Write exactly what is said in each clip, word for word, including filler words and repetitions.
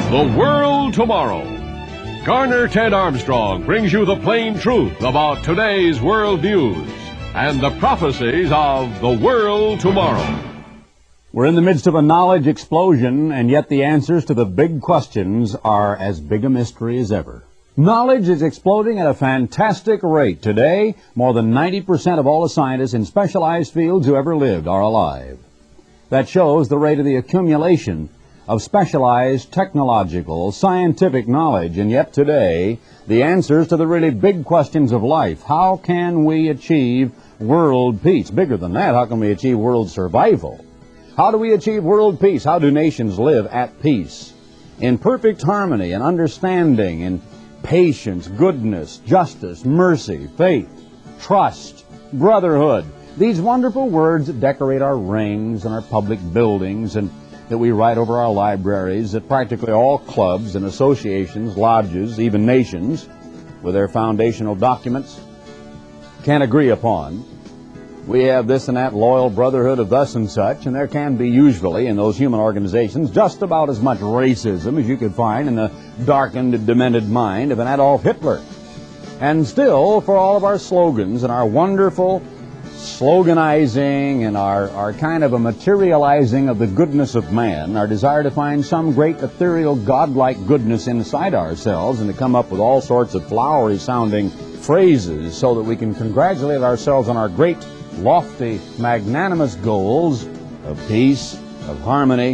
The World Tomorrow. Garner Ted Armstrong brings you the plain truth about today's world news and the prophecies of the world tomorrow. We're in the midst of a knowledge explosion, and yet the answers to the big questions are as big a mystery as ever. Knowledge is exploding at a fantastic rate. Today, more than ninety percent of all the scientists in specialized fields who ever lived are alive. That shows the rate of the accumulation of specialized technological, scientific knowledge. And yet today, the answers to the really big questions of life. How can we achieve world peace? Bigger than that, how can we achieve world survival? How do we achieve world peace? How do nations live at peace? In perfect harmony and understanding and patience, goodness, justice, mercy, faith, trust, brotherhood. These wonderful words that decorate our rings and our public buildings and that we write over our libraries, that practically all clubs and associations, lodges, even nations, with their foundational documents, can agree upon. We have this and that loyal brotherhood of thus and such, and there can be usually in those human organizations just about as much racism as you could find in the darkened, demented mind of an Adolf Hitler. And still, for all of our slogans and our wonderful sloganizing and our, our kind of a materializing of the goodness of man, our desire to find some great ethereal godlike goodness inside ourselves and to come up with all sorts of flowery sounding phrases so that we can congratulate ourselves on our great lofty, magnanimous goals of peace, of harmony,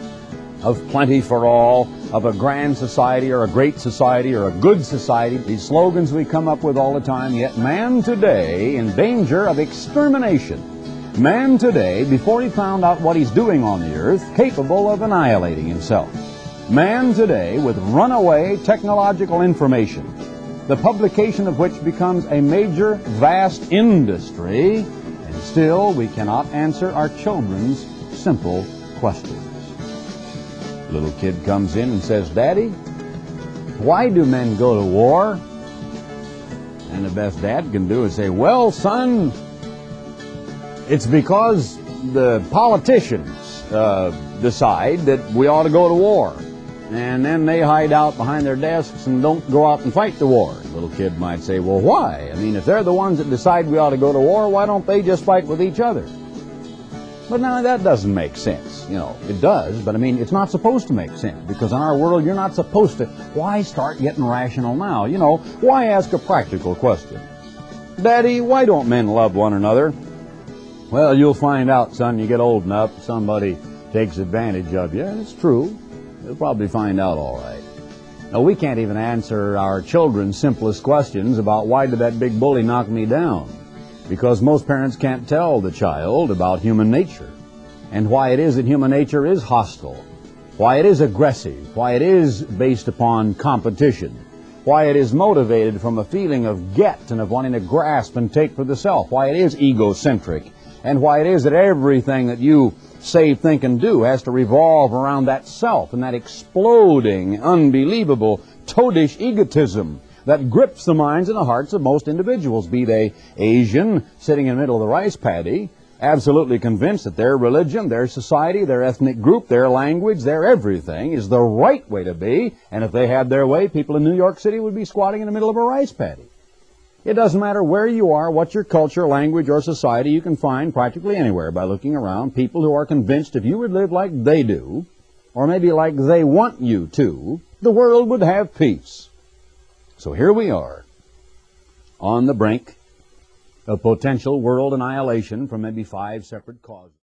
of plenty for all, of a grand society or a great society or a good society. These slogans we come up with all the time, yet man today in danger of extermination. Man today, before he found out what he's doing on the earth, capable of annihilating himself. Man today with runaway technological information, the publication of which becomes a major, vast industry. Still, we cannot answer our children's simple questions. A little kid comes in and says, "Daddy, why do men go to war?" And the best dad can do is say, "Well, son, it's because the politicians uh, decide that we ought to go to war. And then they hide out behind their desks and don't go out and fight the war." The little kid might say, "Well, why? I mean, if they're the ones that decide we ought to go to war, why don't they just fight with each other?" But now that doesn't make sense. You know, it does, but I mean, it's not supposed to make sense, because in our world, you're not supposed to. Why start getting rational now? You know, why ask a practical question? "Daddy, why don't men love one another?" "Well, you'll find out, son, you get old enough, somebody takes advantage of you." It's true. You'll probably find out all right. Now, we can't even answer our children's simplest questions about why did that big bully knock me down? Because most parents can't tell the child about human nature and why it is that human nature is hostile, why it is aggressive, why it is based upon competition, why it is motivated from a feeling of get and of wanting to grasp and take for the self, why it is egocentric, and why it is that everything that you say, think, and do has to revolve around that self and that exploding, unbelievable, toadish egotism that grips the minds and the hearts of most individuals, be they Asian, sitting in the middle of the rice paddy, absolutely convinced that their religion, their society, their ethnic group, their language, their everything is the right way to be, and if they had their way, people in New York City would be squatting in the middle of a rice paddy. It doesn't matter where you are, what your culture, language, or society, you can find practically anywhere by looking around people who are convinced if you would live like they do, or maybe like they want you to, the world would have peace. So here we are, on the brink of potential world annihilation from maybe five separate causes.